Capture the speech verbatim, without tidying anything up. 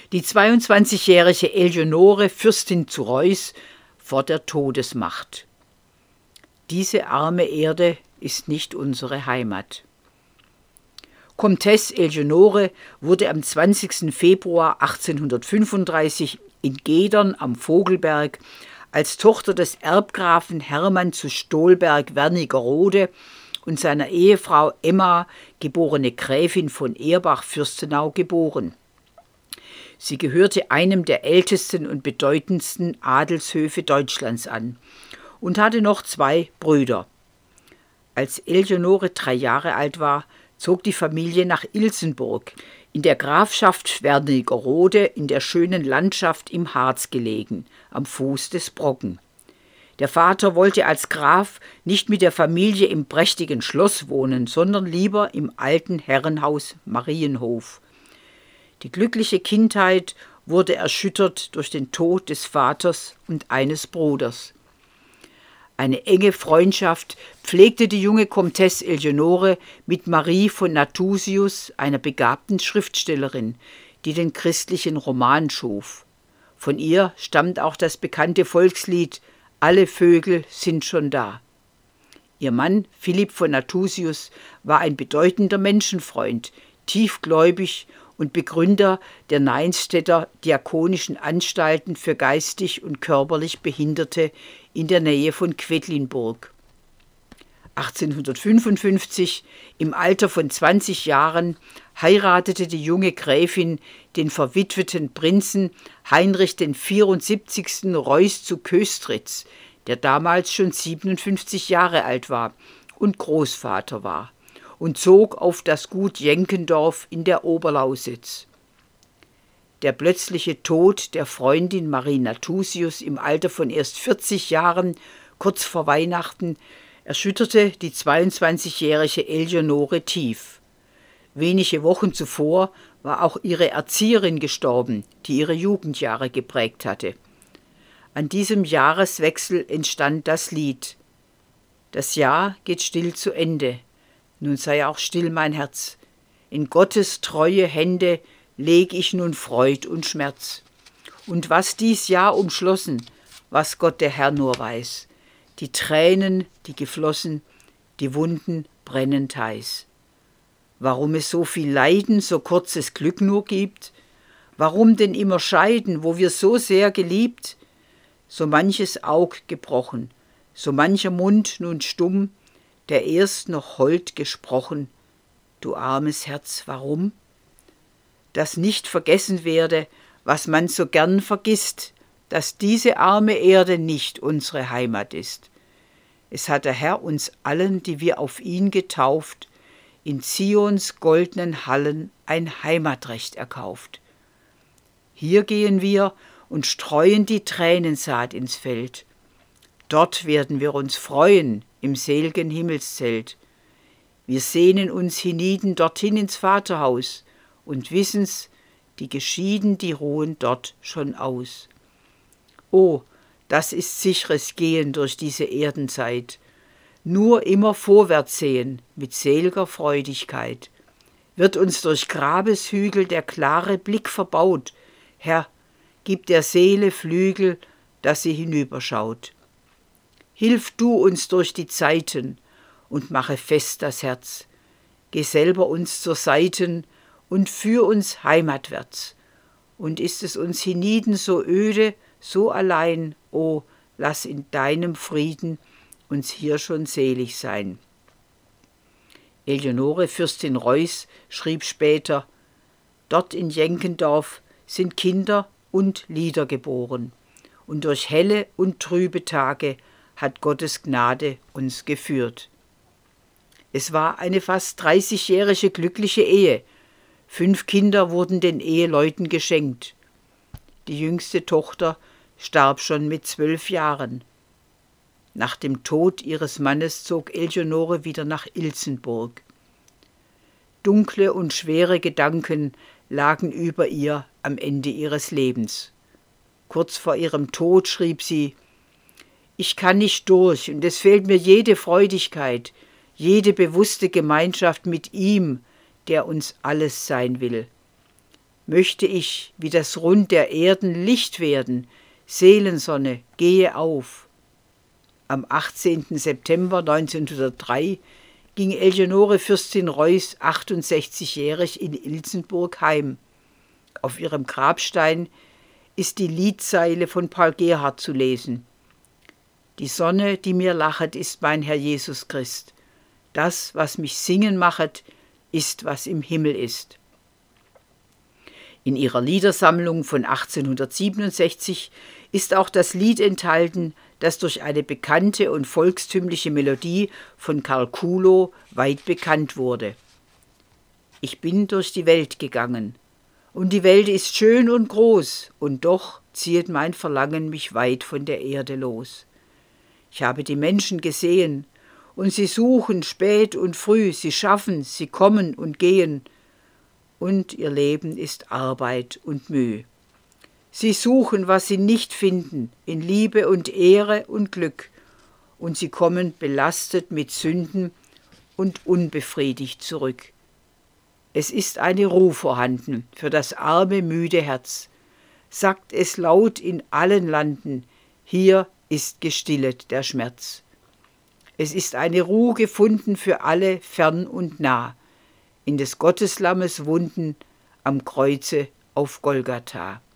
Die zweiundzwanzigjährige Eleonore, Fürstin zu Reuß, vor der Todesmacht. Diese arme Erde ist nicht unsere Heimat. Komtesse Eleonore wurde am zwanzigsten Februar achtzehnhundertfünfunddreißig in Gedern am Vogelberg als Tochter des Erbgrafen Hermann zu Stolberg-Wernigerode und seiner Ehefrau Emma, geborene Gräfin von Erbach-Fürstenau, geboren. Sie gehörte einem der ältesten und bedeutendsten Adelshöfe Deutschlands an und hatte noch zwei Brüder. Als Eleonore drei Jahre alt war, zog die Familie nach Ilsenburg, in der Grafschaft Wernigerode in der schönen Landschaft im Harz gelegen, am Fuß des Brocken. Der Vater wollte als Graf nicht mit der Familie im prächtigen Schloss wohnen, sondern lieber im alten Herrenhaus Marienhof. Die glückliche Kindheit wurde erschüttert durch den Tod des Vaters und eines Bruders. Eine enge Freundschaft pflegte die junge Komtesse Eleonore mit Marie von Nathusius, einer begabten Schriftstellerin, die den christlichen Roman schuf. Von ihr stammt auch das bekannte Volkslied »Alle Vögel sind schon da«. Ihr Mann Philipp von Nathusius war ein bedeutender Menschenfreund, tiefgläubig und Begründer der Neinstädter Diakonischen Anstalten für geistig und körperlich Behinderte in der Nähe von Quedlinburg. achtzehnhundertfünfundfünfzig, im Alter von zwanzig Jahren, heiratete die junge Gräfin den verwitweten Prinzen Heinrich den vierundsiebzigsten Reuß zu Köstritz, der damals schon siebenundfünfzig Jahre alt war und Großvater war, und zog auf das Gut Jenkendorf in der Oberlausitz. Der plötzliche Tod der Freundin Marie Nathusius im Alter von erst vierzig Jahren, kurz vor Weihnachten, erschütterte die zweiundzwanzigjährige Eleonore tief. Wenige Wochen zuvor war auch ihre Erzieherin gestorben, die ihre Jugendjahre geprägt hatte. An diesem Jahreswechsel entstand das Lied: Das Jahr geht still zu Ende, nun sei auch still mein Herz. In Gottes treue Hände leg ich nun Freud und Schmerz. Und was dies Jahr umschlossen, was Gott der Herr nur weiß. Die Tränen, die geflossen, die Wunden brennend heiß. Warum es so viel Leiden, so kurzes Glück nur gibt? Warum denn immer scheiden, wo wir so sehr geliebt? So manches Aug gebrochen, so mancher Mund nun stumm, der erst noch hold gesprochen. Du armes Herz, warum? Dass nicht vergessen werde, was man so gern vergisst, dass diese arme Erde nicht unsere Heimat ist. Es hat der Herr uns allen, die wir auf ihn getauft, in Zions goldenen Hallen ein Heimatrecht erkauft. Hier gehen wir und streuen die Tränensaat ins Feld. Dort werden wir uns freuen im sel'gen Himmelszelt. Wir sehnen uns hienieden dorthin ins Vaterhaus und wissen's, die Geschieden, die ruhen dort schon aus. Oh, das ist sicheres Gehen durch diese Erdenzeit. Nur immer vorwärts sehen mit sel'ger Freudigkeit. Wird uns durch Grabeshügel der klare Blick verbaut, Herr, gib der Seele Flügel, dass sie hinüberschaut. Hilf du uns durch die Zeiten und mache fest das Herz. Geh selber uns zur Seiten und führ uns heimatwärts. Und ist es uns hienieden so öde, so allein, o, lass in deinem Frieden uns hier schon selig sein. Eleonore, Fürstin Reuß, schrieb später: Dort in Jenkendorf sind Kinder und Lieder geboren, und durch helle und trübe Tage hat Gottes Gnade uns geführt. Es war eine fast dreißigjährige glückliche Ehe. Fünf Kinder wurden den Eheleuten geschenkt. Die jüngste Tochter starb schon mit zwölf Jahren. Nach dem Tod ihres Mannes zog Eleonore wieder nach Ilsenburg. Dunkle und schwere Gedanken lagen über ihr am Ende ihres Lebens. Kurz vor ihrem Tod schrieb sie: Ich kann nicht durch und es fehlt mir jede Freudigkeit, jede bewusste Gemeinschaft mit ihm, der uns alles sein will. möchte ich, wie das Rund der Erden, Licht werden, Seelensonne, gehe auf. Am achtzehnten September neunzehnhundertdrei ging Eleonore Fürstin Reuß achtundsechzigjährig in Ilsenburg heim. Auf ihrem Grabstein ist die Liedzeile von Paul Gerhardt zu lesen. Die Sonne, die mir lachet, ist mein Herr Jesus Christ. Das, was mich singen machet, ist, was im Himmel ist. In ihrer Liedersammlung von achtzehnhundertsiebenundsechzig ist auch das Lied enthalten, das durch eine bekannte und volkstümliche Melodie von Karl Kuhlow weit bekannt wurde. Ich bin durch die Welt gegangen, und die Welt ist schön und groß, und doch ziehet mein Verlangen mich weit von der Erde los. Ich habe die Menschen gesehen, und sie suchen spät und früh, sie schaffen, sie kommen und gehen, und ihr Leben ist Arbeit und Mühe. Sie suchen, was sie nicht finden, in Liebe und Ehre und Glück, und sie kommen belastet mit Sünden und unbefriedigt zurück. Es ist eine Ruhe vorhanden für das arme, müde Herz. Sagt es laut in allen Landen, hier ist gestillet der Schmerz. Es ist eine Ruhe gefunden für alle fern und nah, in des Gotteslammes Wunden am Kreuze auf Golgatha.